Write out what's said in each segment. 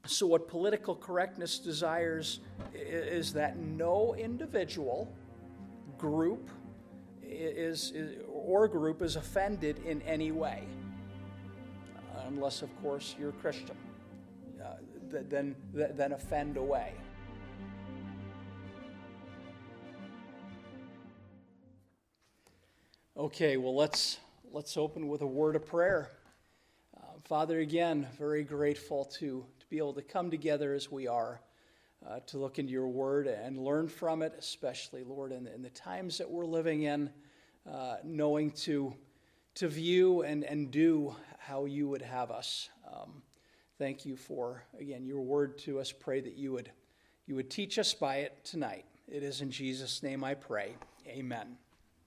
So what political correctness desires is that no individual, group, is offended in any way. Unless, of course, you're a Christian. Then offend away. Okay, well, let's open with a word of prayer. Father, again, very grateful to be able to come together as we are, to look into your word and learn from it, especially, Lord, in the times that we're living in, knowing to view and do how you would have us. Thank you for, again, your word to us. Pray that you would teach us by it tonight. It is in Jesus' name I pray. Amen.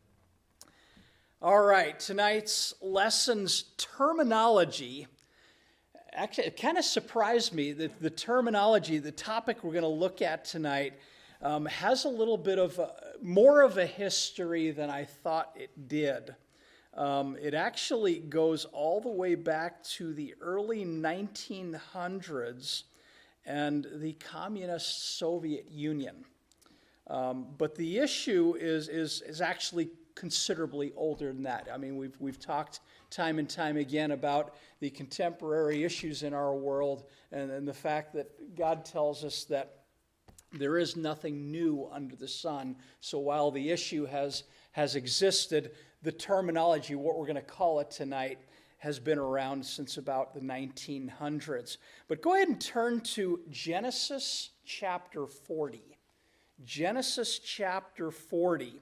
All right, tonight's lesson's terminology, actually, it kind of surprised me that the terminology, the topic we're going to look at tonight, has a little bit of more of a history than I thought it did. It actually goes all the way back to the early 1900s and the Communist Soviet Union. But the issue is actually considerably older than that. I mean, we've talked time and time again about the contemporary issues in our world and the fact that God tells us that there is nothing new under the sun. So while the issue has existed, the terminology, what we're going to call it tonight, has been around since about the 1900s. But go ahead and turn to Genesis chapter 40. Genesis chapter 40.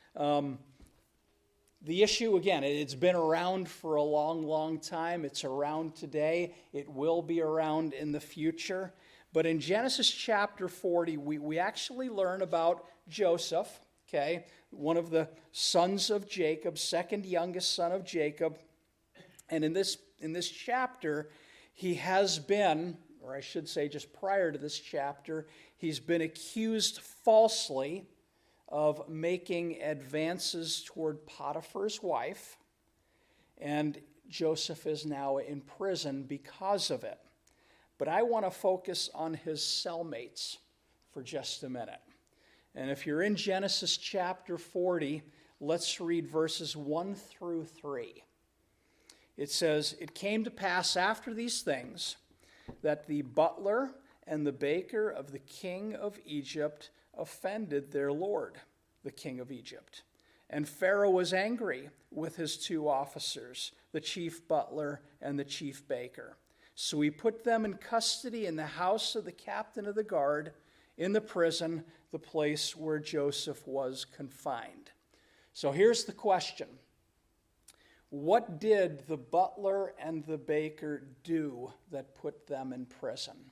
The issue, again, it's been around for a long, long time. It's around today. It will be around in the future. But in Genesis chapter 40, we actually learn about Joseph, okay, one of the sons of Jacob, second youngest son of Jacob. And in this chapter, he has been, or I should say just prior to this chapter, he's been accused falsely of making advances toward Potiphar's wife, and Joseph is now in prison because of it. But I want to focus on his cellmates for just a minute. And if you're in Genesis chapter 40, let's read verses 1 through 3. It says, "It came to pass after these things that the butler and the baker of the king of Egypt offended their lord, the king of Egypt. And Pharaoh was angry with his two officers, the chief butler and the chief baker. So he put them in custody in the house of the captain of the guard, in the prison, the place where Joseph was confined." So here's the question. What did the butler and the baker do that put them in prison?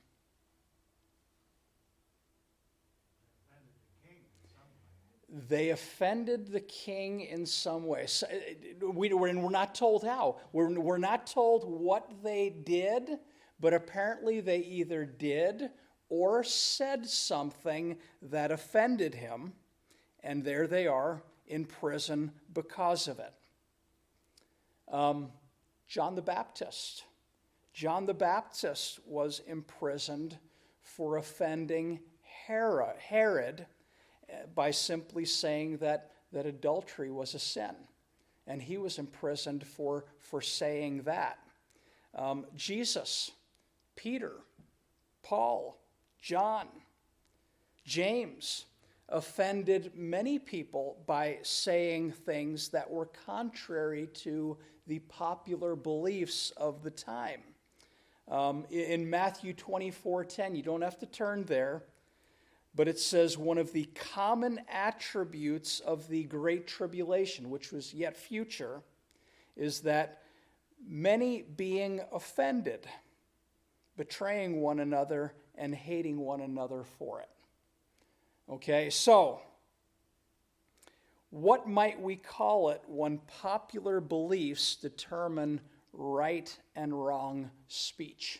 They offended the king in some way. So we're not told how. We're not told what they did, but apparently they either did or said something that offended him, and there they are in prison because of it. John the Baptist. John the Baptist was imprisoned for offending Herod by simply saying that adultery was a sin. And he was imprisoned for saying that. Jesus, Peter, Paul, John, James offended many people by saying things that were contrary to the popular beliefs of the time. In Matthew 24:10, you don't have to turn there, but it says one of the common attributes of the Great Tribulation, which was yet future, is that many being offended, betraying one another, and hating one another for it. Okay, so what might we call it when popular beliefs determine right and wrong speech?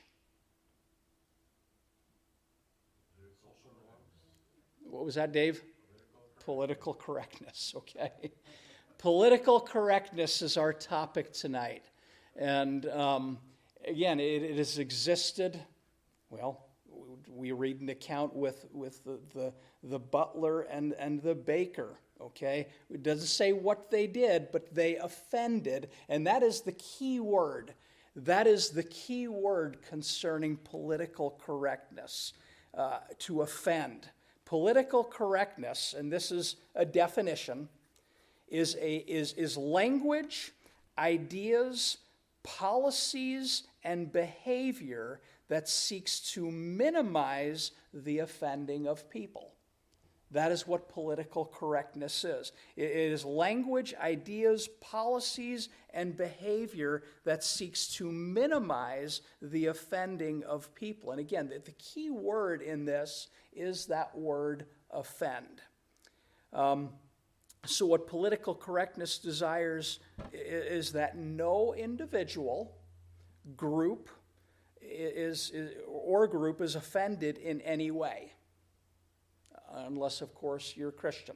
What was that, Dave? Political correctness, okay. Political correctness is our topic tonight. And again, it has existed, well, We read an account with the butler and the baker, okay? It doesn't say what they did, but they offended, and that is the key word. That is the key word concerning political correctness, to offend. Political correctness, and this is a definition, is language, ideas, policies, and behavior that seeks to minimize the offending of people. That is what political correctness is. It is language, ideas, policies, and behavior that seeks to minimize the offending of people. And again, the key word in this is that word offend. So what political correctness desires is that no individual, group, is offended in any way. Unless, of course, you're a Christian.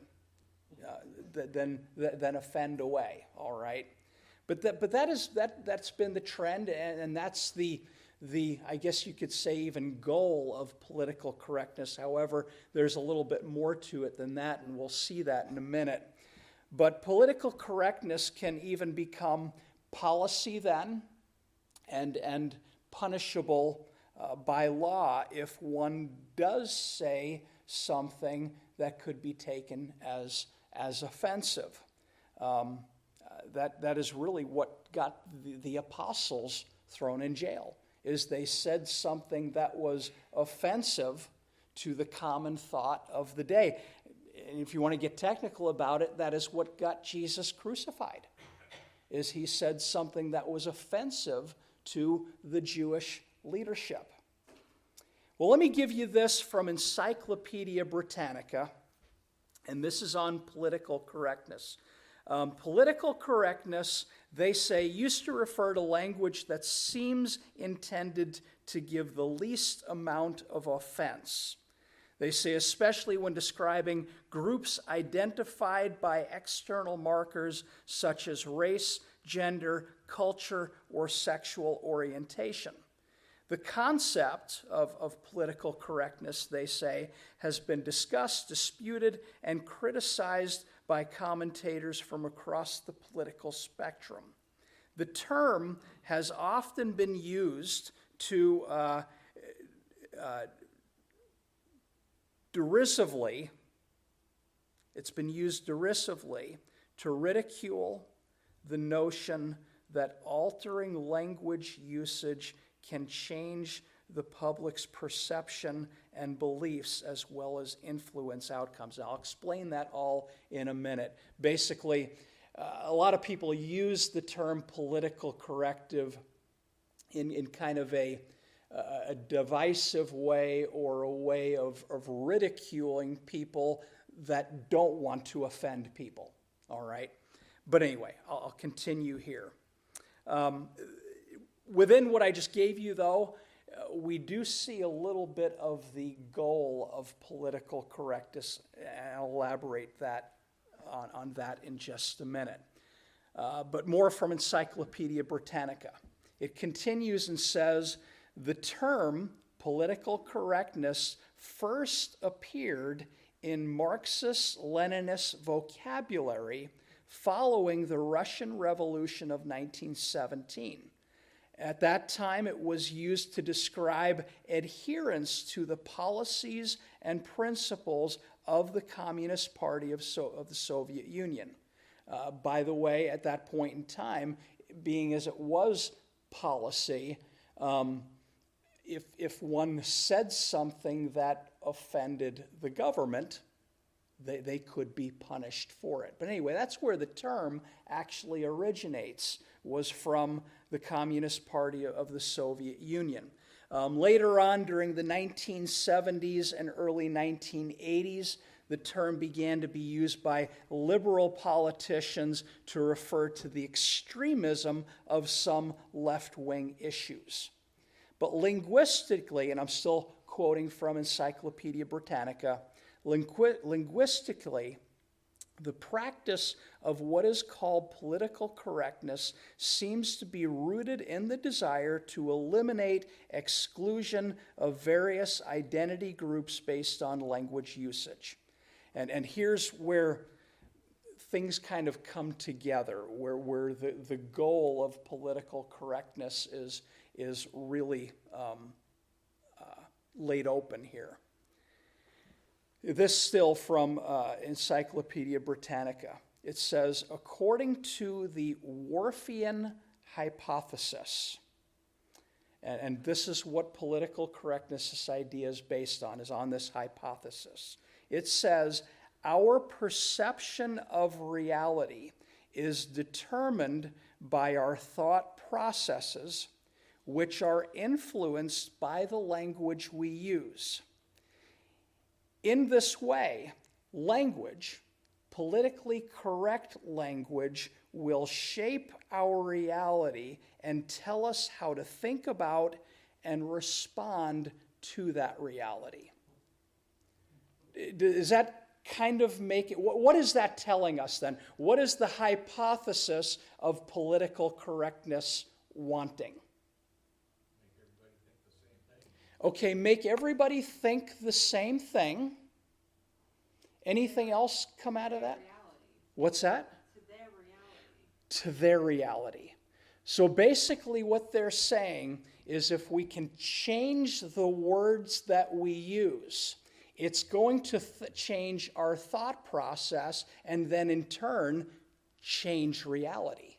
Then offend away, all right? But that's been the trend, and that's the I guess you could say even goal of political correctness. However, there's a little bit more to it than that, and we'll see that in a minute. But political correctness can even become policy then, and punishable by law if one does say something that could be taken as offensive. That is really what got the apostles thrown in jail, is they said something that was offensive to the common thought of the day. And if you want to get technical about it, that is what got Jesus crucified, is he said something that was offensive to the Jewish leadership. Well, let me give you this from Encyclopedia Britannica, and this is on political correctness. Political correctness, they say, used to refer to language that seems intended to give the least amount of offense. They say especially when describing groups identified by external markers such as race, gender, culture, or sexual orientation. The concept of political correctness, they say, has been discussed, disputed, and criticized by commentators from across the political spectrum. The term has often been used to derisively, it's been used derisively to ridicule the notion that altering language usage can change the public's perception and beliefs as well as influence outcomes. And I'll explain that all in a minute. Basically, a lot of people use the term political corrective in kind of a divisive way, or a way of ridiculing people that don't want to offend people, all right? But anyway, I'll continue here. Within what I just gave you, though, we do see a little bit of the goal of political correctness, and I'll elaborate that on that in just a minute. But more from Encyclopedia Britannica. It continues and says, the term political correctness first appeared in Marxist-Leninist vocabulary following the Russian Revolution of 1917. At that time, it was used to describe adherence to the policies and principles of the Communist Party of the Soviet Union. By the way, at that point in time, being as it was policy, if one said something that offended the government, they could be punished for it. But anyway, that's where the term actually originates, was from the Communist Party of the Soviet Union. Later on, during the 1970s and early 1980s, the term began to be used by liberal politicians to refer to the extremism of some left-wing issues. But linguistically, and I'm still quoting from Encyclopedia Britannica, linguistically, The practice of what is called political correctness seems to be rooted in the desire to eliminate exclusion of various identity groups based on language usage. And here's where things kind of come together, where the goal of political correctness is really laid open here. This still from Encyclopedia Britannica. It says, according to the Whorfian hypothesis, and this is what political correctness idea is based on, is on this hypothesis. It says, our perception of reality is determined by our thought processes, which are influenced by the language we use. In this way, language, politically correct language, will shape our reality and tell us how to think about and respond to that reality. Does that kind of make it? What is that telling us then? What is the hypothesis of political correctness wanting? Okay, make everybody think the same thing. Anything else come out of that? What's that? To their reality. To their reality. So basically what they're saying is if we can change the words that we use, it's going to change our thought process and then in turn change reality.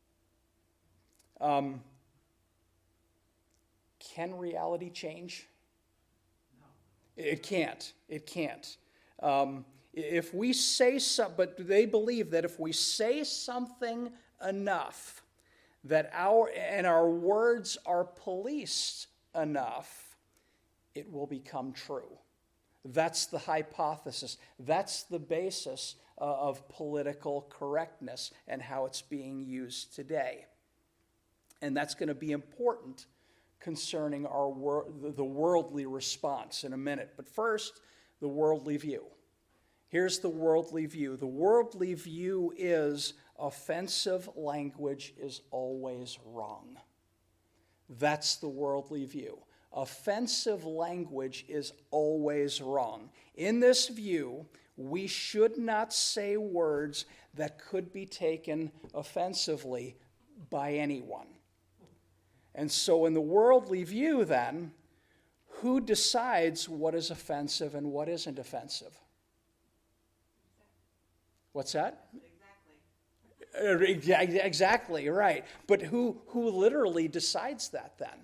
Can reality change? No. It can't. It can't. If we say something, but they believe that if we say something enough, that our words are policed enough, it will become true. That's the hypothesis. That's the basis of political correctness and how it's being used today. And that's going to be important concerning the worldly response in a minute. But first, the worldly view. Here's the worldly view. The worldly view is offensive language is always wrong. That's the worldly view. Offensive language is always wrong. In this view, we should not say words that could be taken offensively by anyone. And so in the worldly view, then, who decides what is offensive and what isn't offensive? What's that? Exactly. Exactly, right. But who literally decides that then?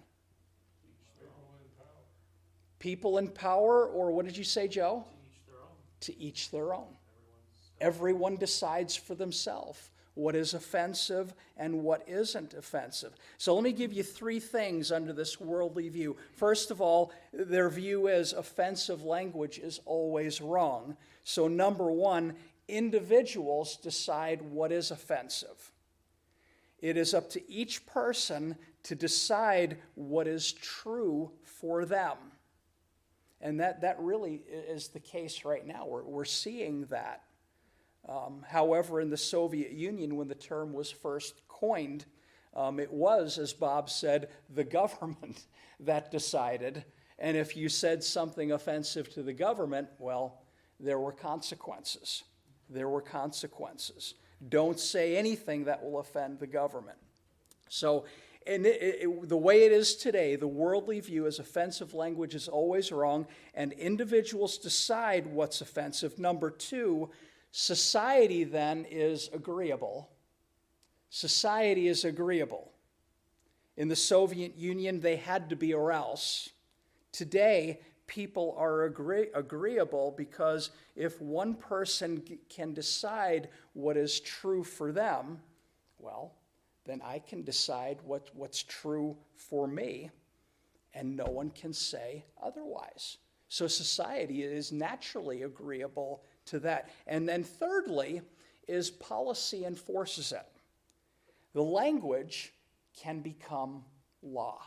People in power, or what did you say, Joe? To each their own. Everyone decides for themselves what is offensive and what isn't offensive. So let me give you three things under this worldly view. First of all, their view is offensive language is always wrong. So number one, individuals decide what is offensive. It is up to each person to decide what is true for them. And that really is the case right now. We're seeing that. However, in the Soviet Union, when the term was first coined, it was, as Bob said, the government that decided. And if you said something offensive to the government, well, there were consequences. There were consequences. Don't say anything that will offend the government. So, the way it is today, the worldly view is offensive language is always wrong, and individuals decide what's offensive. Number two, society then is agreeable. Society is agreeable. In the Soviet Union, they had to be or else. Today, people are agreeable because if one person can decide what is true for them, well, then I can decide what's true for me, and no one can say otherwise. So society is naturally agreeable to that. And then thirdly is policy enforces it. The language can become law,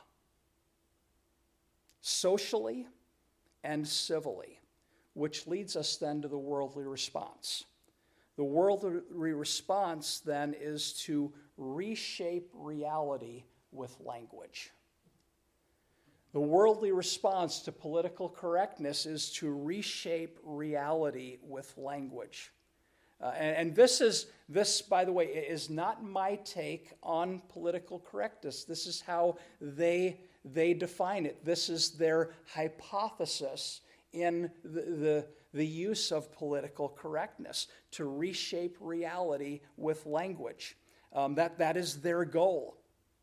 socially and civilly, which leads us then to the worldly response. The worldly response then is to reshape reality with language. The worldly response to political correctness is to reshape reality with language. And this, by the way, is not my take on political correctness. This is how they define it. This is their hypothesis in the use of political correctness, to reshape reality with language. That is their goal.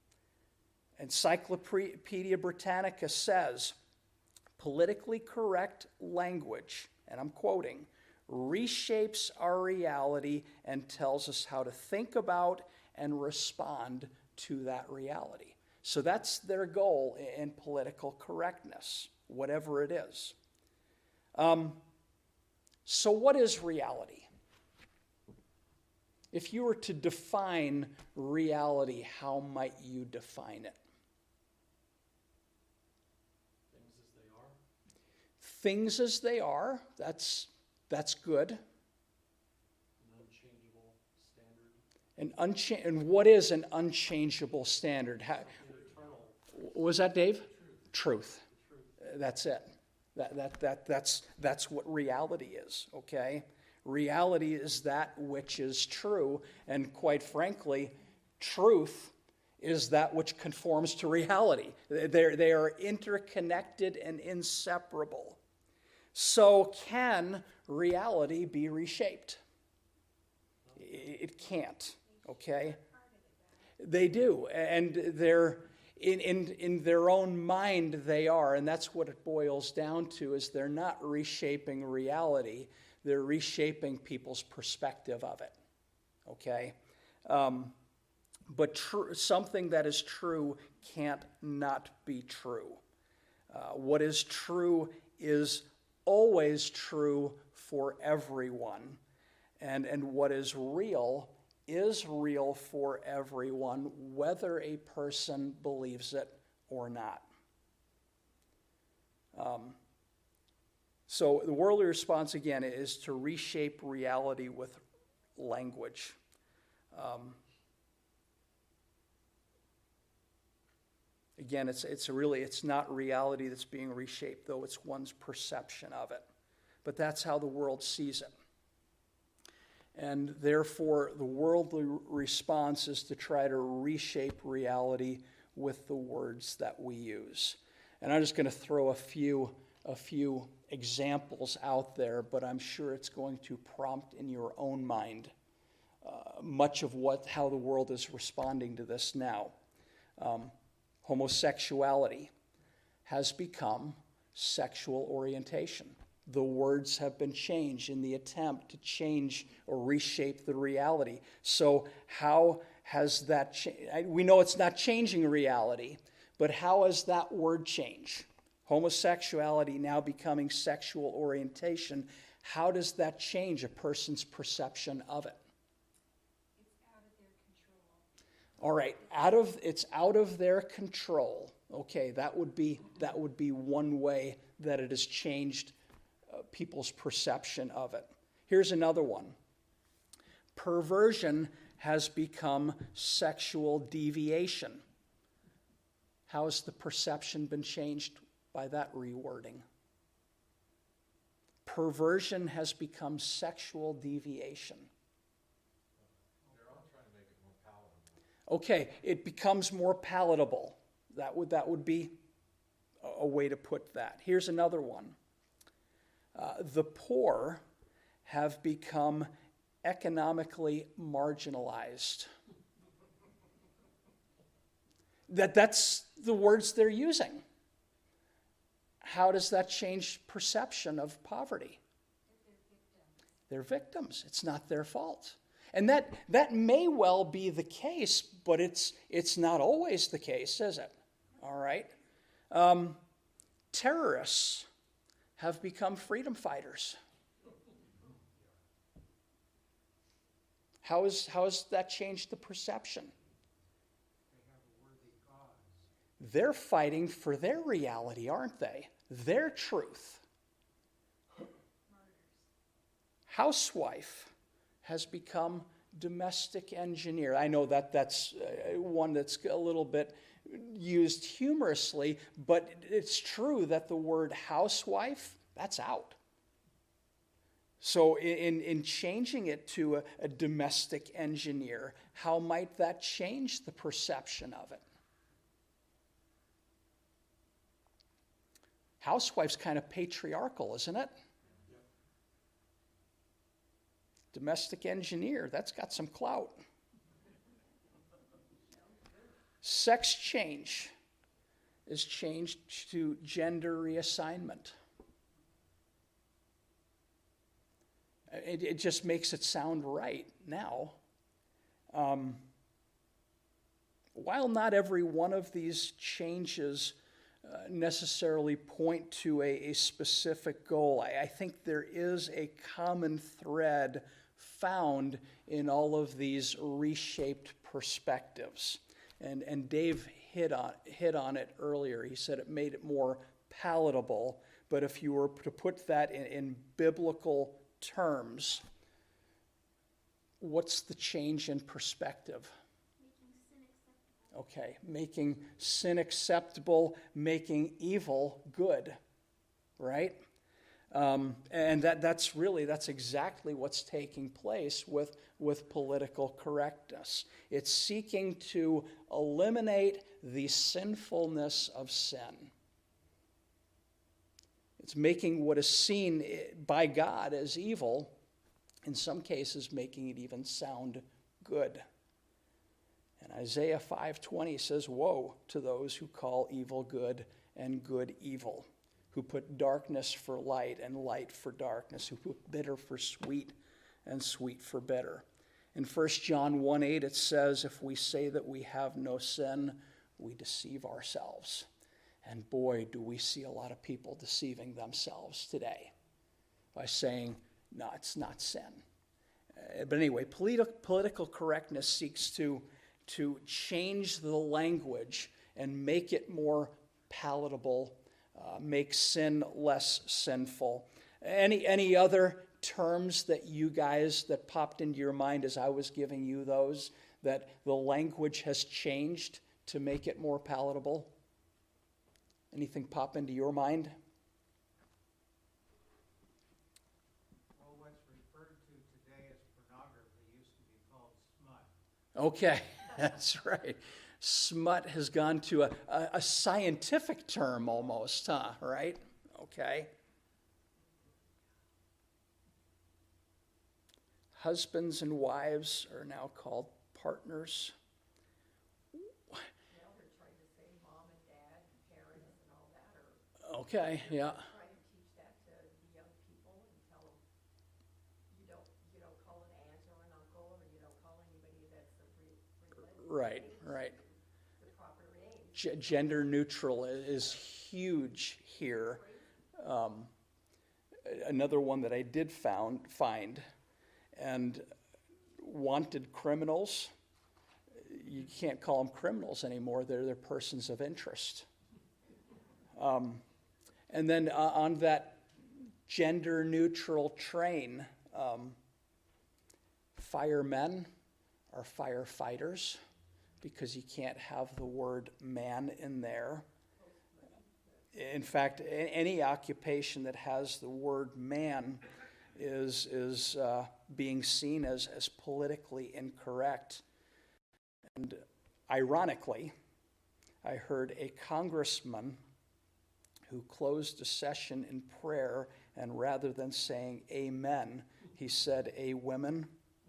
Encyclopedia Britannica says, politically correct language, and I'm quoting, reshapes our reality and tells us how to think about and respond to that reality. So that's their goal in political correctness, whatever it is. So what is reality? If you were to define reality, how might you define it? Things as they are, that's good. An unchangeable standard. And what is an unchangeable standard? Was that Dave? Truth. That's it. That's what reality is, okay? Reality is that which is true, and quite frankly, truth is that which conforms to reality. They are interconnected and inseparable. So can reality be reshaped? It can't, okay? They do, and they're in their own mind they are, and that's what it boils down to, is they're not reshaping reality, they're reshaping people's perspective of it, okay? But something that is true can't not be true. What is true is always true for everyone, and what is real for everyone, whether a person believes it or not. So the worldly response, again, is to reshape reality with language. Again, it's not reality that's being reshaped, though it's one's perception of it. But that's how the world sees it. And therefore, the worldly response is to try to reshape reality with the words that we use. And I'm just going to throw a few examples out there, but I'm sure it's going to prompt in your own mind much of how the world is responding to this now. Homosexuality has become sexual orientation. The words have been changed in the attempt to change or reshape the reality. So how has that changed? We know it's not changing reality, but how has that word changed? Homosexuality now becoming sexual orientation. How does that change a person's perception of it? It's out of their control. All right, it's out of their control. Okay, that would be one way that it has changed people's perception of it. Here's another one. Perversion has become sexual deviation. How has the perception been changed by that rewording? Perversion has become sexual deviation. They're all trying to make it more palatable. Okay, it becomes more palatable. That would be a way to put that. Here's another one. The poor have become economically marginalized. That's the words they're using. How does that change perception of poverty? They're victims. It's not their fault. And that may well be the case, but it's not always the case, is it? All right. Terrorists have become freedom fighters. How has that changed the perception? They have a worthy cause. They're fighting for their reality, aren't they? Their truth. Housewife has become domestic engineer. I know that's one that's a little bit used humorously, but it's true that the word housewife, that's out. So in changing it to a domestic engineer, how might that change the perception of it? Housewife's kind of patriarchal, isn't it? Yep. Domestic engineer, that's got some clout. Sex change is changed to gender reassignment. It just makes it sound right now. While not every one of these changes necessarily point to a specific goal, I think there is a common thread found in all of these reshaped perspectives. And Dave hit on it earlier. He said it made it more palatable. But if you were to put that in biblical terms, what's the change in perspective? Okay, making sin acceptable, making evil good, right? And that's exactly what's taking place with political correctness. It's seeking to eliminate the sinfulness of sin. It's making what is seen by God as evil, in some cases making it even sound good. And Isaiah 5:20 says, "Woe to those who call evil good and good evil, who put darkness for light and light for darkness, who put bitter for sweet and sweet for bitter." In 1 John 1:8 it says, "If we say that we have no sin, we deceive ourselves." And boy, do we see a lot of people deceiving themselves today by saying, no, it's not sin. But anyway, political correctness seeks to change the language and make it more palatable, make sin less sinful. Any other terms that you guys, that popped into your mind as I was giving you those, that the language has changed to make it more palatable? Anything pop into your mind? Well, what's referred to today as pornography used to be called smut. Okay, that's right. Smut has gone to a scientific term almost, huh? Right? Okay. Husbands and wives are now called partners. Now they're trying to say mom and dad and parents and all that, or Okay, yeah. trying to teach that to the young people and tell them you don't call an aunt or an uncle, or you don't call anybody that's a Right, right. the proper name. Gender neutral is huge here. Another one that I did find, and wanted criminals, you can't call them criminals anymore. They're persons of interest. And then on that gender neutral train, firemen are firefighters, because you can't have the word man in there. In fact, any occupation that has the word man is being seen as politically incorrect. And ironically, I heard a congressman who closed a session in prayer, and rather than saying amen, he said a women.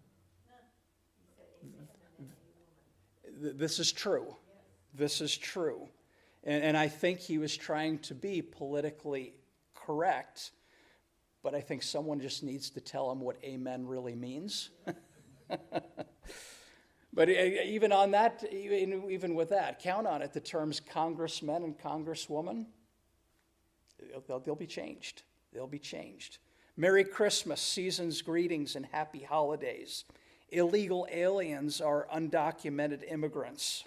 This is true. This is true. And I think he was trying to be politically correct, but I think someone just needs to tell him what amen really means. But even on that, even with that, count on it, the terms congressmen and congresswoman, they'll be changed. They'll be changed. Merry Christmas, season's greetings, and happy holidays. Illegal aliens are undocumented immigrants.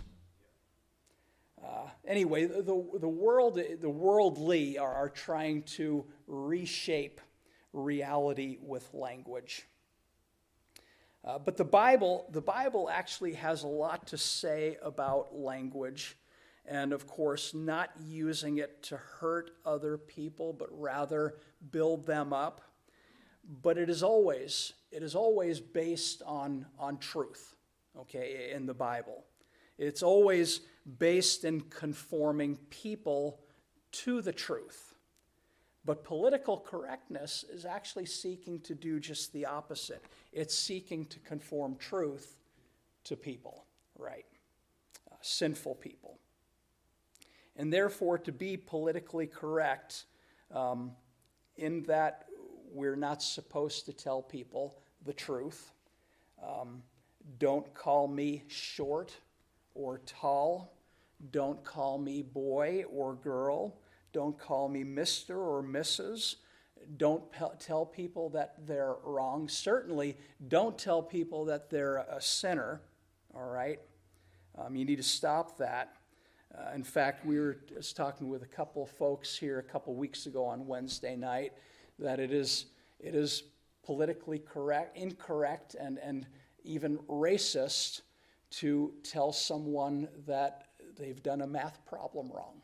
Anyway, the worldly are trying to reshape reality with language. But the Bible actually has a lot to say about language, and of course, not using it to hurt other people, but rather build them up. But it is always based on truth, okay, in the Bible. It's always based in conforming people to the truth. But political correctness is actually seeking to do just the opposite. It's seeking to conform truth to people, right? Sinful people. And therefore, to be politically correct, in that we're not supposed to tell people the truth. Don't call me short or tall. Don't call me boy or girl. Don't call me Mr. or Mrs. Don't tell people that they're wrong. Certainly, don't tell people that they're a sinner, all right? You need to stop that. In fact, we were just talking with a couple of folks here a couple weeks ago on Wednesday night that it is politically incorrect, and even racist to tell someone that they've done a math problem wrong.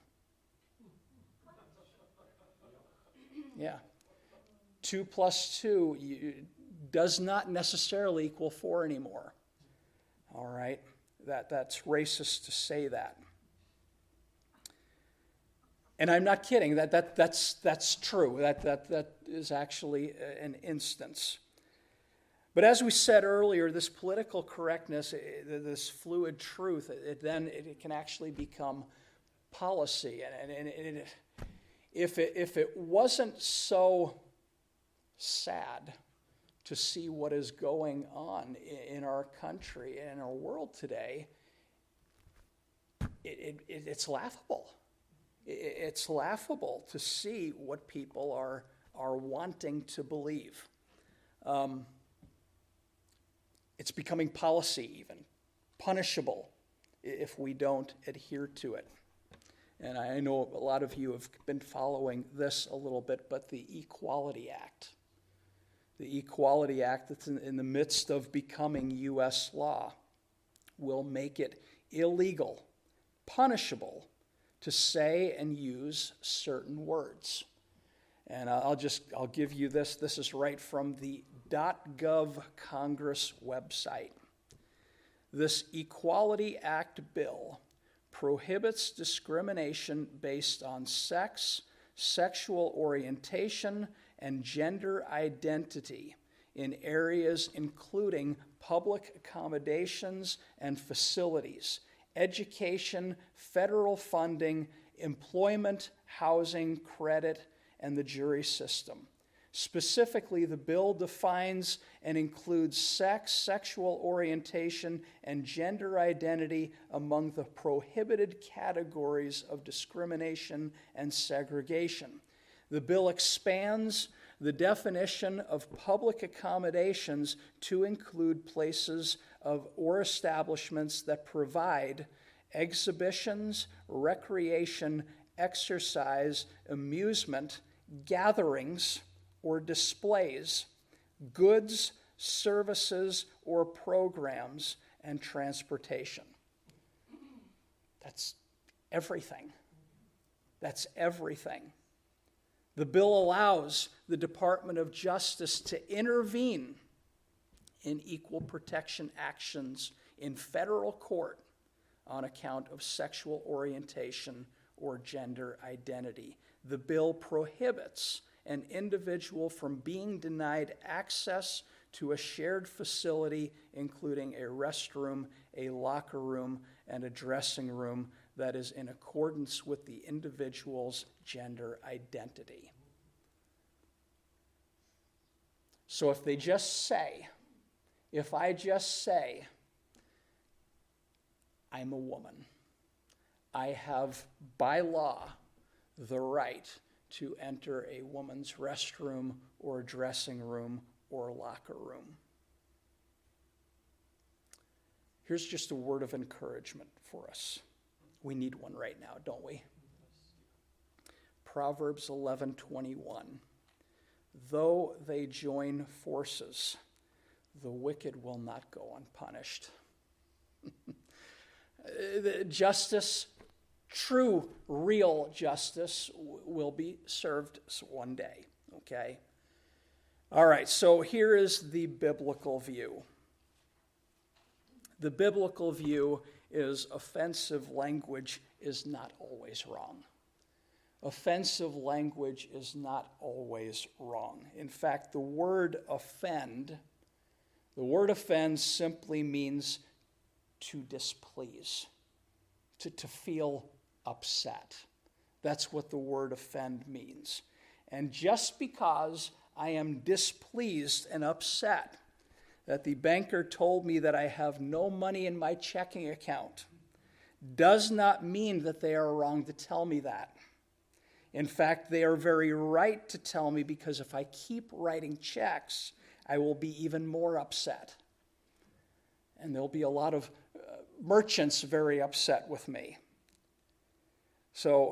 Yeah. 2 + 2 does not necessarily equal 4 anymore. All right? That's racist to say that. And I'm not kidding. That's true. That is actually an instance. But as we said earlier, this political correctness, this fluid truth, it can actually become policy. And if it wasn't so sad to see what is going on in our country and in our world today, it's laughable. It's laughable to see what people are wanting to believe. It's becoming policy even, punishable if we don't adhere to it. And I know a lot of you have been following this a little bit, but the Equality Act. The Equality Act that's in the midst of becoming U.S. law will make it illegal, punishable, to say and use certain words. And I'll give you this. This is right from the .gov Congress website. This Equality Act bill prohibits discrimination based on sex, sexual orientation, and gender identity in areas including public accommodations and facilities, education, federal funding, employment, housing, credit, and the jury system. Specifically, the bill defines and includes sex, sexual orientation, and gender identity among the prohibited categories of discrimination and segregation. The bill expands the definition of public accommodations to include places or establishments that provide exhibitions, recreation, exercise, amusement, gatherings, or displays, goods, services, or programs, and transportation. That's everything. That's everything. The bill allows the Department of Justice to intervene in equal protection actions in federal court on account of sexual orientation or gender identity. The bill prohibits an individual from being denied access to a shared facility, including a restroom, a locker room, and a dressing room that is in accordance with the individual's gender identity. So if I just say, I'm a woman, I have by law the right to enter a woman's restroom or dressing room or locker room. Here's just a word of encouragement for us. We need one right now, don't we? Proverbs 11:21. Though they join forces, the wicked will not go unpunished. Justice, true, real justice will be served one day, okay? All right, so here is the biblical view. The biblical view is offensive language is not always wrong. Offensive language is not always wrong. In fact, the word offend simply means to displease, to feel upset. That's what the word offend means. And just because I am displeased and upset that the banker told me that I have no money in my checking account does not mean that they are wrong to tell me that. In fact, they are very right to tell me, because if I keep writing checks, I will be even more upset. And there'll be a lot of merchants very upset with me. So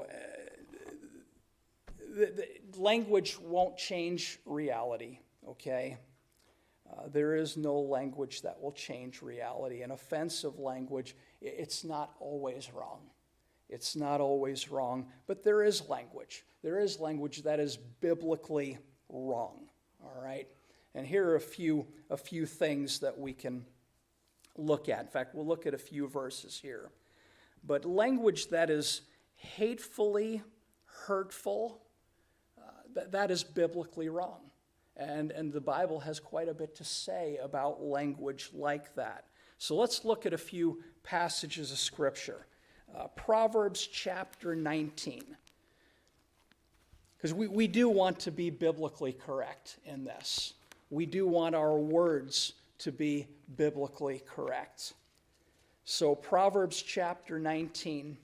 the language won't change reality, okay? There is no language that will change reality. And offensive language, it's not always wrong. It's not always wrong, but there is language. There is language that is biblically wrong, all right? And here are a few things that we can look at. In fact, we'll look at a few verses here. But language that is hatefully hurtful, that is biblically wrong. And the Bible has quite a bit to say about language like that. So let's look at a few passages of Scripture. Proverbs chapter 19. Because we do want to be biblically correct in this. We do want our words to be biblically correct. So Proverbs chapter 19.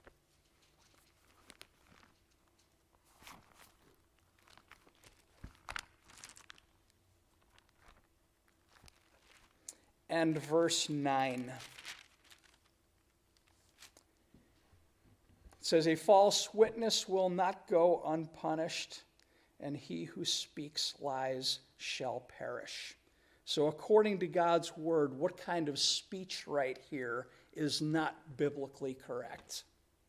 And verse 9. It says, a false witness will not go unpunished, and he who speaks lies shall perish. So according to God's word, what kind of speech right here is not biblically correct?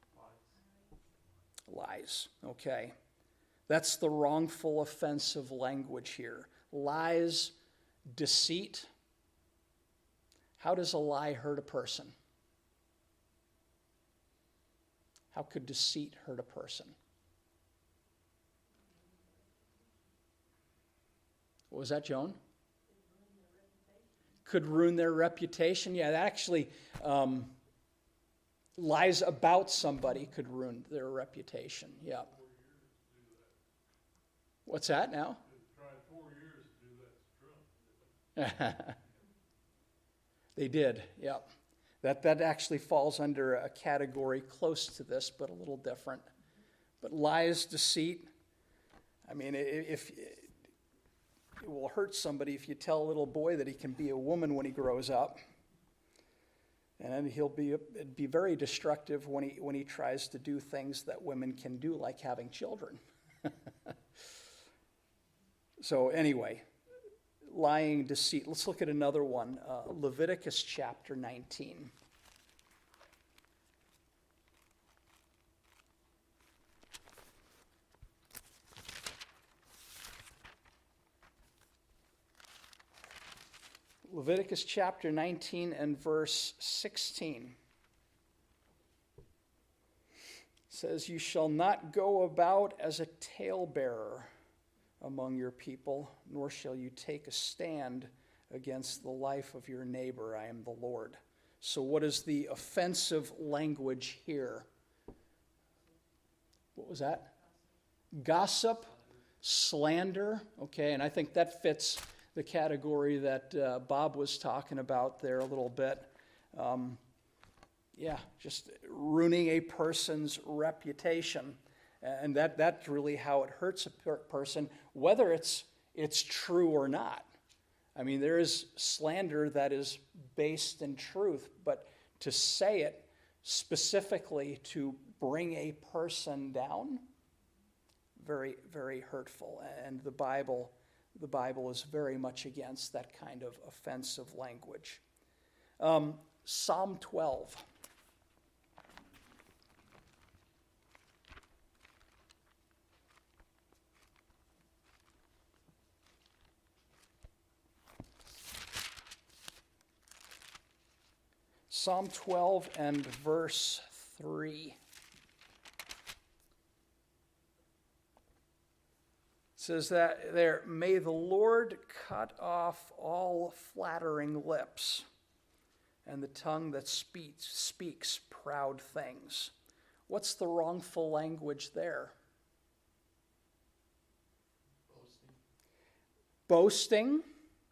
Lies, okay. That's the wrongful, offensive language here. Lies, deceit. How does a lie hurt a person? How could deceit hurt a person? What was that, Joan? Could ruin their reputation. Yeah, that actually, lies about somebody could ruin their reputation. Yeah. What's that now? It tried 4 years to do that to Trump. They did, yep. That actually falls under a category close to this, but a little different. But lies, deceit, I mean, if it will hurt somebody if you tell a little boy that he can be a woman when he grows up. And it'd be very destructive when he tries to do things that women can do, like having children. So anyway, lying, deceit. Let's look at another one, Leviticus chapter 19. Leviticus chapter 19 and verse 16 says, you shall not go about as a talebearer among your people, nor shall you take a stand against the life of your neighbor. I am the Lord. So what is the offensive language here? What was that? Gossip, slander. Okay, and I think that fits the category that Bob was talking about there a little bit. Just ruining a person's reputation. And that's really how it hurts a person, whether it's true or not. I mean, there is slander that is based in truth, but to say it specifically to bring a person down, very, very hurtful. And the Bible the Bible is very much against that kind of offensive language. Psalm 12. Psalm 12 and verse 3. It says that there, may the Lord cut off all flattering lips and the tongue that speaks proud things. What's the wrongful language there? Boasting.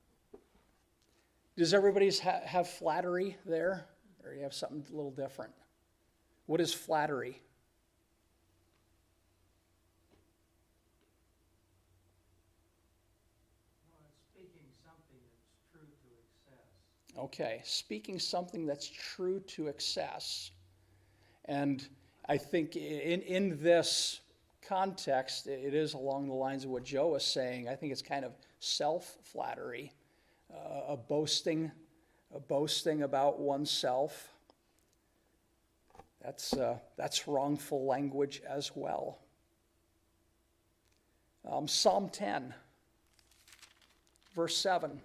Does everybody have flattery there? Or you have something a little different? What is flattery? Well, it's speaking something that's true to excess. Okay, speaking something that's true to excess. And I think in this context, it is along the lines of what Joe was saying. I think it's kind of self-flattery, a boasting about oneself. That's wrongful language as well. Psalm 10, verse 7.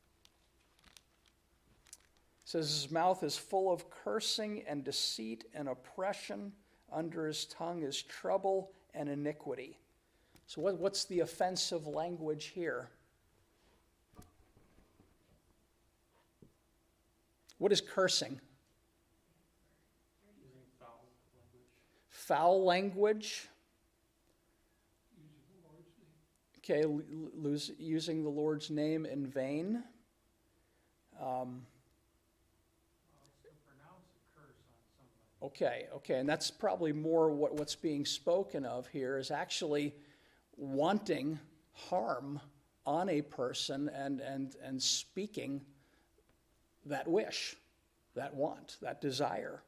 Says his mouth is full of cursing and deceit and oppression. Under his tongue is trouble and iniquity. So what's the offensive language here? What is cursing? Using foul language. Foul language. Using the Lord's name. Okay, using the Lord's name in vain. It's to pronounce a curse on somebody. Okay, and that's probably more what's being spoken of here is actually wanting harm on a person and speaking that wish, that want, that desire.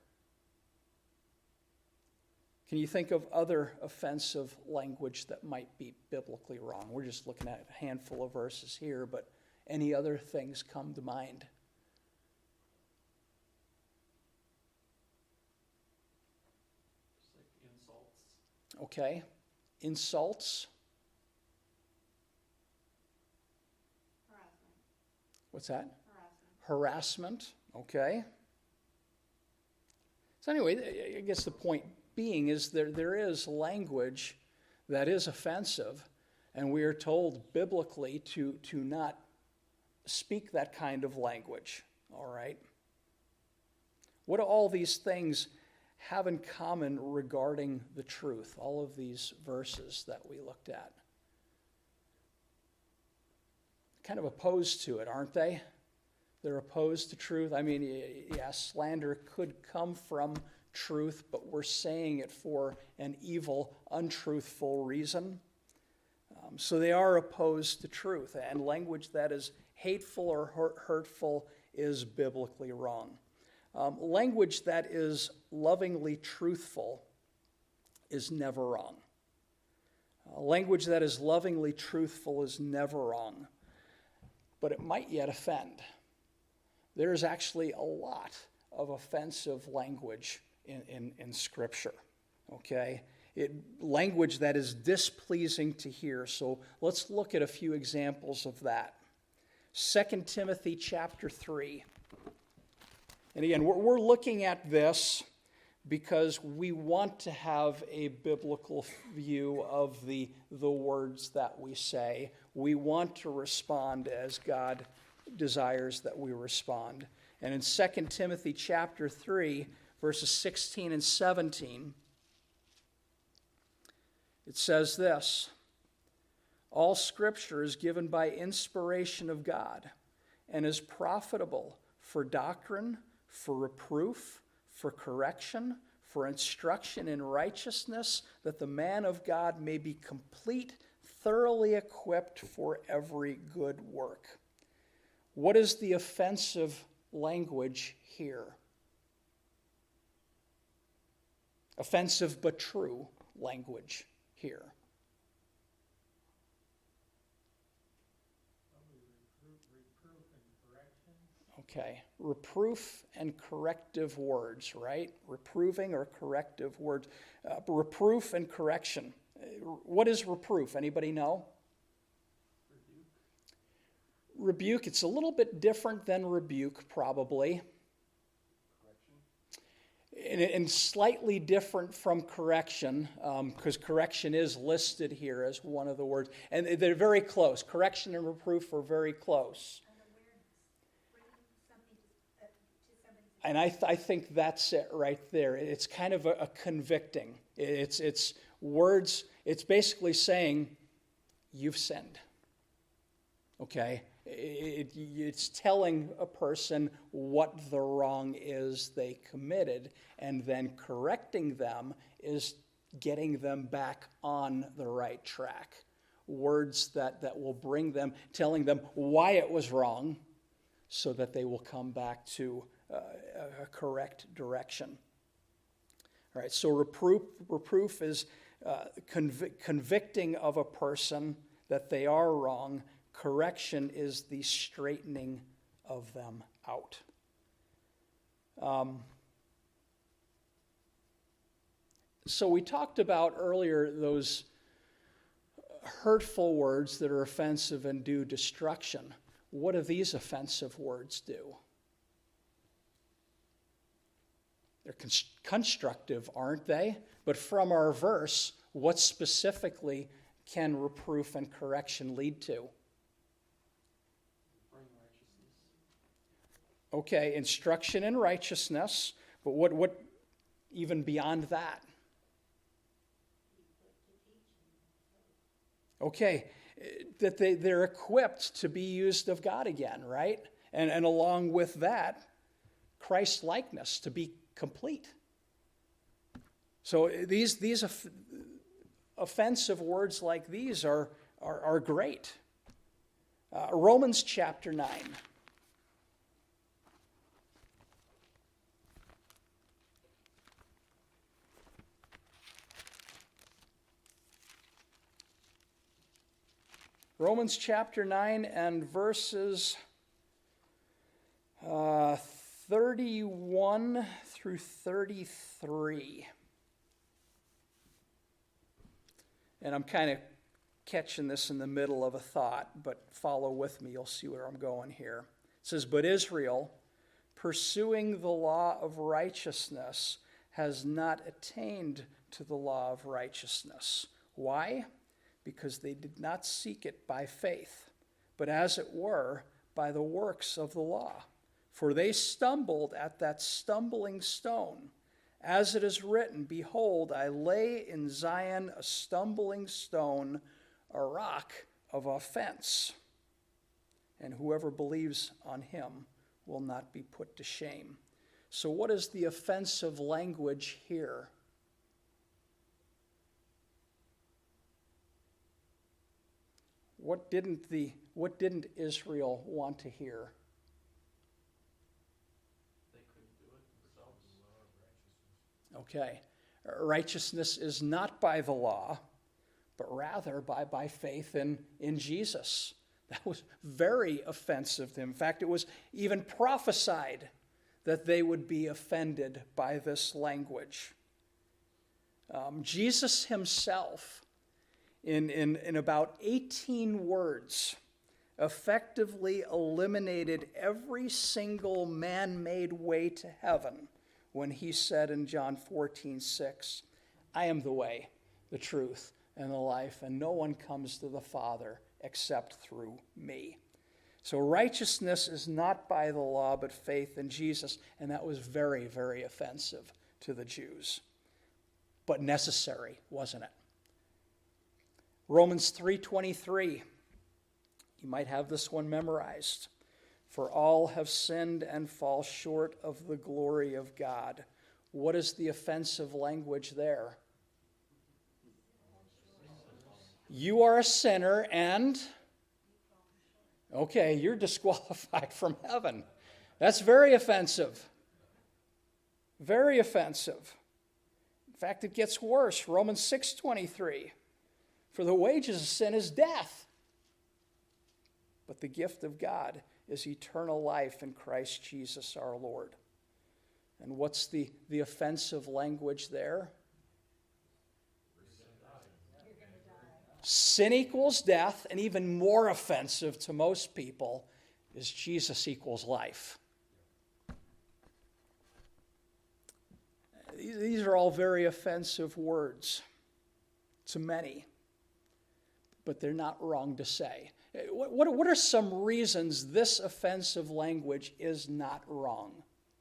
Can you think of other offensive language that might be biblically wrong? We're just looking at a handful of verses here, but any other things come to mind? Just like insults. Okay, insults. Harassment. What's that? Harassment. Harassment. Okay. So anyway, I guess the point being is there is language that is offensive, and we are told biblically to not speak that kind of language. All right. What do all these things have in common regarding the truth? All of these verses that we looked at. Kind of opposed to it, aren't they? They're opposed to truth. I mean, yes, slander could come from truth, but we're saying it for an evil, untruthful reason. So they are opposed to truth, and language that is hateful or hurtful is biblically wrong. Language that is lovingly truthful is never wrong. Language that is lovingly truthful is never wrong, but it might yet offend. There is actually a lot of offensive language in Scripture, okay? Language that is displeasing to hear. So let's look at a few examples of that. 2 Timothy chapter 3. And again, we're looking at this because we want to have a biblical view of the words that we say. We want to respond as God desires that we respond. And in 2 Timothy chapter 3, verses 16 and 17, it says this: all Scripture is given by inspiration of God and is profitable for doctrine, for reproof, for correction, for instruction in righteousness, that the man of God may be complete, thoroughly equipped for every good work. What is the offensive language here? Offensive but true language here. reproof and correction. Okay, reproof and corrective words, right? Reproving or corrective words. Reproof and correction. What is reproof? Anybody know? Rebuke, it's a little bit different than rebuke, probably. And slightly different from correction, because correction is listed here as one of the words. And they're very close. Correction and reproof are very close. An awareness, bringing something to somebody's. And I think that's it right there. It's kind of a convicting. It's words, it's basically saying, you've sinned. Okay? It's telling a person what the wrong is they committed, and then correcting them is getting them back on the right track. Words that will bring them, telling them why it was wrong, so that they will come back to a correct direction. All right, so reproof is convicting of a person that they are wrong. Correction is the straightening of them out. So we talked about earlier those hurtful words that are offensive and do destruction. What do these offensive words do? They're constructive, aren't they? But from our verse, what specifically can reproof and correction lead to? Okay, instruction in righteousness, but what even beyond that? Okay, that they're equipped to be used of God again, right? And along with that, Christ-likeness, to be complete. So these offensive words like these are great. Romans chapter 9. Romans chapter 9 and verses 31 through 33. And I'm kind of catching this in the middle of a thought, but follow with me. You'll see where I'm going here. It says, "But Israel, pursuing the law of righteousness, has not attained to the law of righteousness." Why? Because they did not seek it by faith, but as it were, by the works of the law. For they stumbled at that stumbling stone. As it is written, "Behold, I lay in Zion a stumbling stone, a rock of offense, and whoever believes on him will not be put to shame." So what is the offensive language here? What didn't Israel want to hear? They couldn't do it themselves. Okay. Righteousness is not by the law, but rather by faith in Jesus. That was very offensive to him. In fact, it was even prophesied that they would be offended by this language. Jesus himself, in about 18 words, effectively eliminated every single man-made way to heaven when he said in John 14:6, "I am the way, the truth, and the life, and no one comes to the Father except through me." So righteousness is not by the law, but faith in Jesus, and that was very, very offensive to the Jews. But necessary, wasn't it? Romans 3:23. You might have this one memorized. "For all have sinned and fall short of the glory of God." What is the offensive language there? You are a sinner and, okay, you're disqualified from heaven. That's very offensive. Very offensive. In fact, it gets worse. Romans 6:23. "For the wages of sin is death, but the gift of God is eternal life in Christ Jesus our Lord. And what's the offensive language there? Sin equals death, and even more offensive to most people is Jesus equals life. These are all very offensive words to many, but they're not wrong to say. What are some reasons this offensive language is not wrong?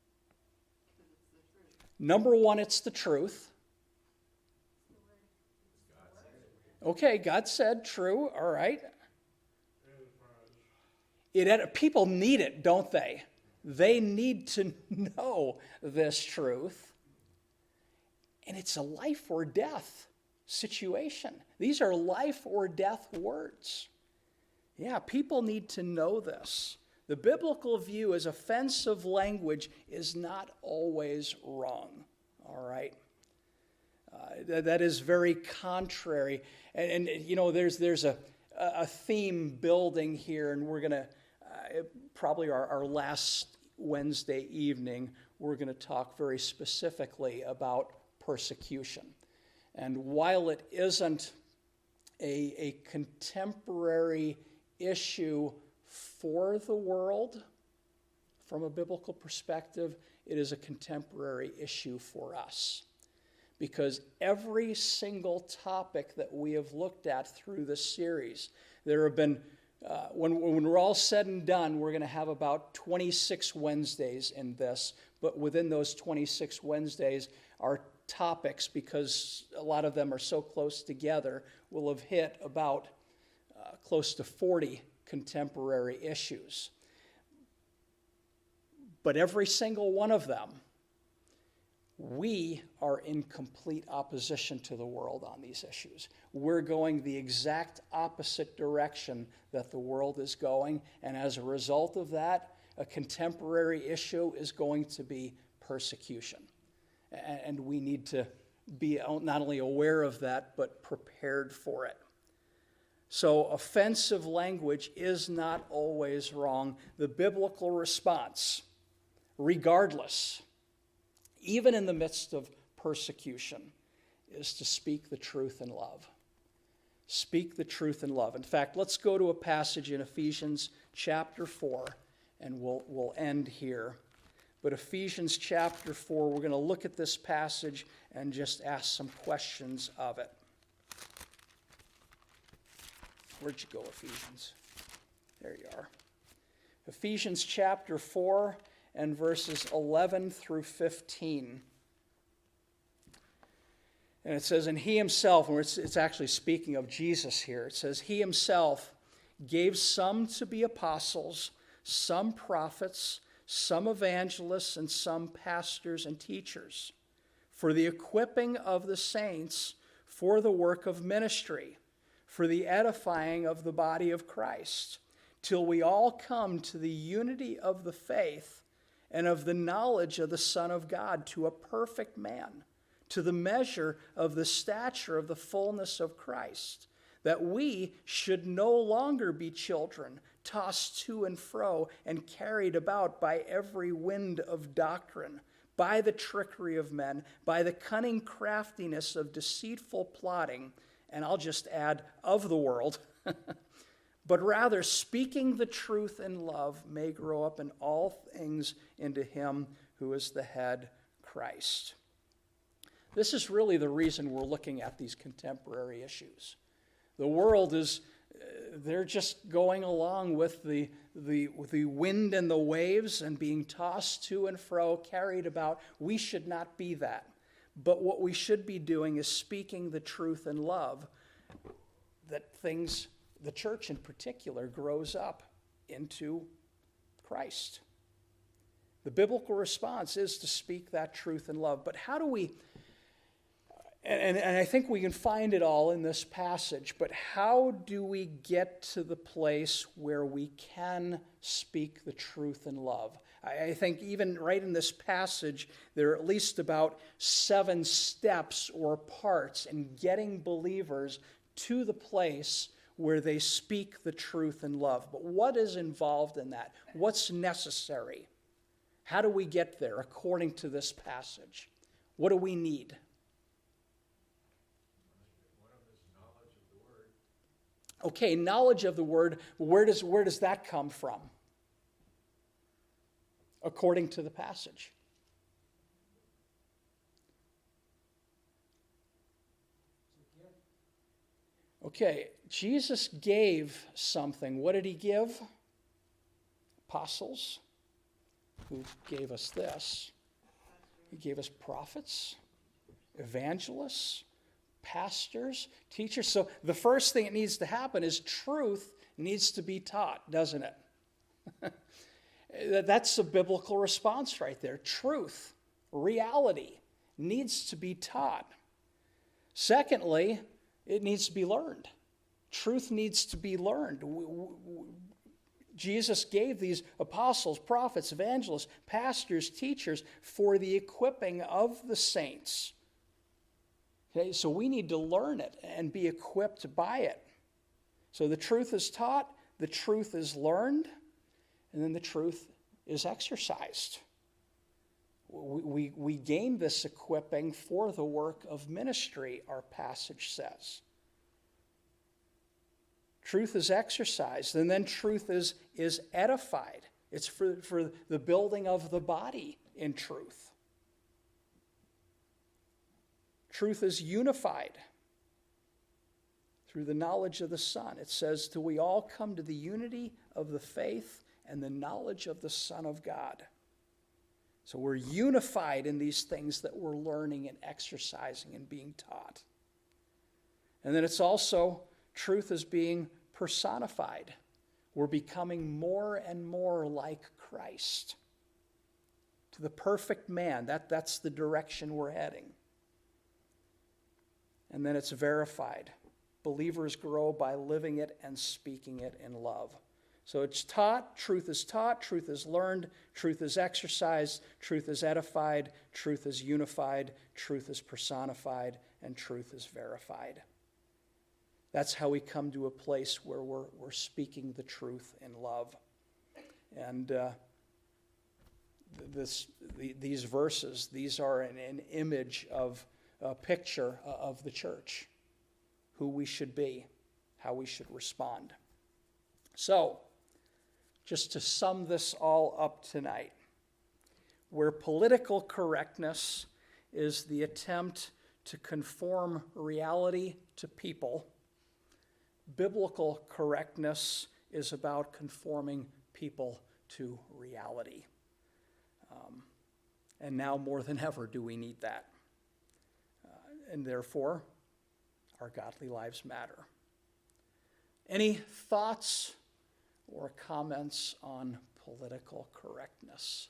Number one, it's the truth. Okay, God said true, all right. People need it, don't they? They need to know this truth. And it's a life or death situation. These are life or death words. Yeah, people need to know this. The biblical view is offensive language is not always wrong, all right? That is very contrary. And you know, there's a theme building here, and we're going to, probably our last Wednesday evening, we're going to talk very specifically about persecution. And while it isn't a contemporary issue for the world, from a biblical perspective, it is a contemporary issue for us. Because every single topic that we have looked at through this series, there have been, when we're all said and done, we're going to have about 26 Wednesdays in this. But within those 26 Wednesdays, our topics, because a lot of them are so close together, will have hit about close to 40 contemporary issues. But every single one of them, we are in complete opposition to the world on these issues. We're going the exact opposite direction that the world is going, and as a result of that, a contemporary issue is going to be persecution. And we need to be not only aware of that, but prepared for it. So offensive language is not always wrong. The biblical response, regardless, even in the midst of persecution, is to speak the truth in love. Speak the truth in love. In fact, let's go to a passage in Ephesians chapter 4, and we'll end here. But Ephesians chapter 4, we're going to look at this passage and just ask some questions of it. Where'd you go, Ephesians? There you are. Ephesians chapter 4 and verses 11 through 15. And it says, and he himself, and it's actually speaking of Jesus here, it says, he himself gave some to be apostles, some prophets, some evangelists, and some pastors and teachers, for the equipping of the saints for the work of ministry, for the edifying of the body of Christ, till we all come to the unity of the faith and of the knowledge of the Son of God, to a perfect man, to the measure of the stature of the fullness of Christ, that we should no longer be children, tossed to and fro and carried about by every wind of doctrine, by the trickery of men, by the cunning craftiness of deceitful plotting, and I'll just add, of the world, but rather speaking the truth in love may grow up in all things into him who is the head, Christ. This is really the reason we're looking at these contemporary issues. The world is, they're just going along with the wind and the waves and being tossed to and fro, carried about. We should not be that. But what we should be doing is speaking the truth in love, that things, the church in particular, grows up into Christ. The biblical response is to speak that truth in love. But how do we, and I think we can find it all in this passage, but how do we get to the place where we can speak the truth in love? I think even right in this passage, there are at least about 7 steps or parts in getting believers to the place where they speak the truth in love. But what is involved in that? What's necessary? How do we get there according to this passage? What do we need? One of them is knowledge of the word. Okay, knowledge of the word, where does that come from? According to the passage. Okay, Jesus gave something. What did he give? Apostles, who gave us this. He gave us prophets, evangelists, pastors, teachers. So the first thing that needs to happen is truth needs to be taught, doesn't it? That's a biblical response right there. Truth, reality, needs to be taught. Secondly, it needs to be learned. Truth needs to be learned. Jesus gave these apostles, prophets, evangelists, pastors, teachers for the equipping of the saints. Okay, so we need to learn it and be equipped by it. So the truth is taught, the truth is learned, and then the truth is exercised. We gain this equipping for the work of ministry, our passage says. Truth is exercised, and then truth is edified. It's for the building of the body in truth. Truth is unified through the knowledge of the Son. It says, till we all come to the unity of the faith and the knowledge of the Son of God. So we're unified in these things that we're learning and exercising and being taught. And then it's also, truth is being personified. We're becoming more and more like Christ. To the perfect man. That's the direction we're heading. And then it's verified. Believers grow by living it and speaking it in love. So it's taught, truth is learned, truth is exercised, truth is edified, truth is unified, truth is personified, and truth is verified. That's how we come to a place where we're speaking the truth in love. And these verses, these are an image of a picture of the church, who we should be, how we should respond. So, just to sum this all up tonight, where political correctness is the attempt to conform reality to people, biblical correctness is about conforming people to reality. And now more than ever do we need that. And therefore, our godly lives matter. Any thoughts or comments on political correctness?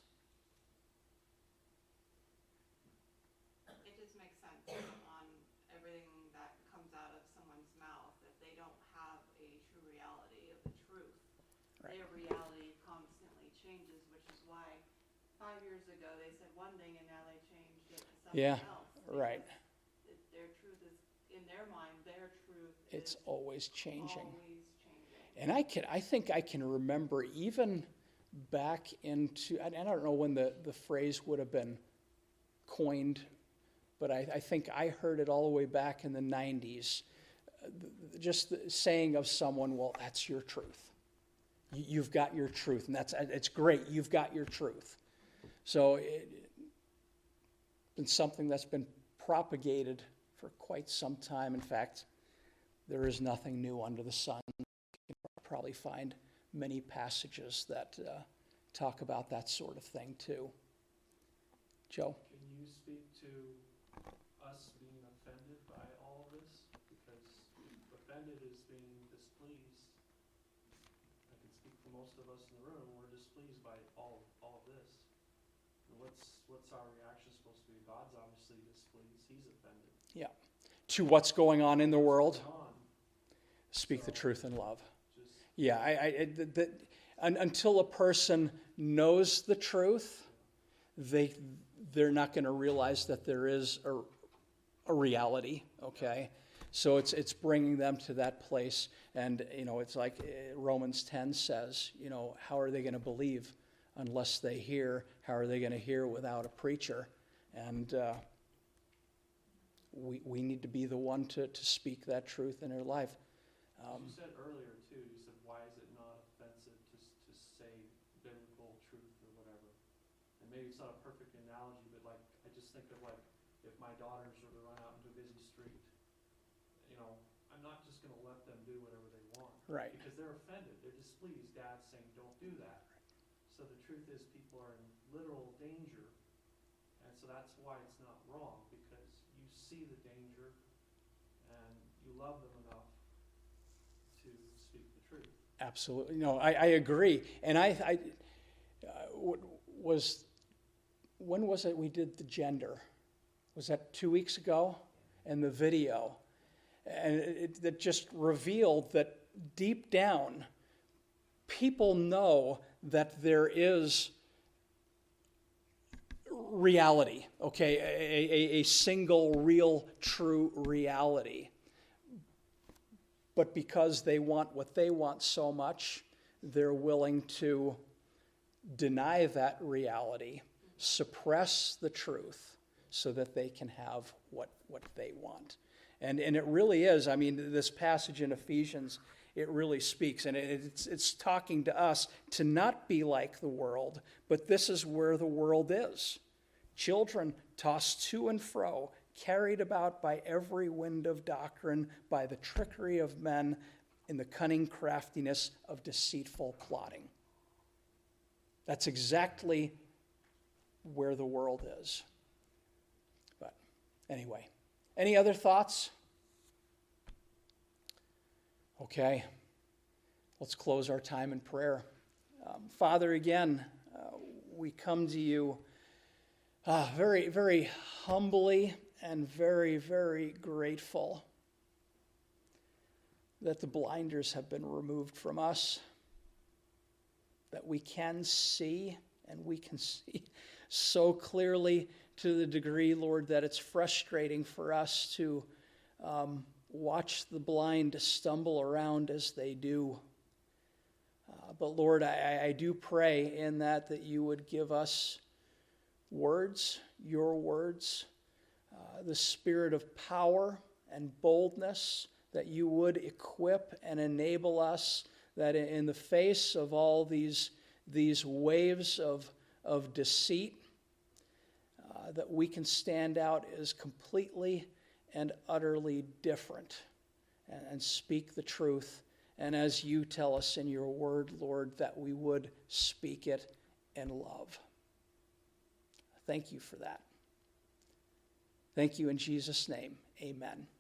It just makes sense on everything that comes out of someone's mouth if they don't have a true reality of the truth. Right. Their reality constantly changes, which is why 5 years ago they said one thing and now they changed it to something else. Right. Their truth is, in their mind, their truth It's is always changing. always changing. And I think I can remember even back into, I don't know when the phrase would have been coined, but I think I heard it all the way back in the 90s. Just the saying of someone, well, that's your truth. You've got your truth, and it's great. You've got your truth. So it's been something that's been propagated for quite some time. In fact, there is nothing new under the sun. You can probably find many passages that talk about that sort of thing too. Joe? Can you speak to us being offended by all of this? Because offended is being displeased. I can speak for most of us in the room. We're displeased by all of this. And what's our reaction supposed to be? God's obviously displeased. He's offended. Yeah. To what's going on in the world, What's going on? speak the truth in love. Just Yeah, until a person knows the truth, they're not going to realize that there is a reality, okay? So it's bringing them to that place. And, it's like Romans 10 says, how are they going to believe unless they hear? How are they going to hear without a preacher? And we need to be the one to speak that truth in their life. You said earlier, too, you said, why is it not offensive to say biblical truth or whatever? And maybe it's not a perfect analogy, but I just think of if my daughters were to run out into a busy street, I'm not just going to let them do whatever they want. Right. Because they're offended. They're displeased. Dad's saying, don't do that. So the truth is people are in literal danger. And so that's why it's not wrong, because you see the danger and you love them enough to speak the truth. Absolutely. No, I agree. And when was it we did the gender? Was that 2 weeks ago? And the video. And it just revealed that deep down, people know that there is reality, okay? A single, real, true reality. But because they want what they want so much, they're willing to deny that reality, suppress the truth, so that they can have what they want. And it really is, this passage in Ephesians, it really speaks. And it's talking to us to not be like the world, but this is where the world is. Children tossed to and fro, carried about by every wind of doctrine, by the trickery of men, in the cunning craftiness of deceitful plotting. That's exactly where the world is. But anyway, any other thoughts? Okay, let's close our time in prayer. Father, again, we come to you very, very humbly and very, very grateful that the blinders have been removed from us, that we can see, and we can see so clearly to the degree, Lord, that it's frustrating for us to watch the blind stumble around as they do. But Lord, I do pray in that you would give us words, your words, the spirit of power and boldness, that you would equip and enable us, that in the face of all these waves of deceit, that we can stand out as completely and utterly different and speak the truth. And as you tell us in your word, Lord, that we would speak it in love. Thank you for that. Thank you in Jesus' name. Amen.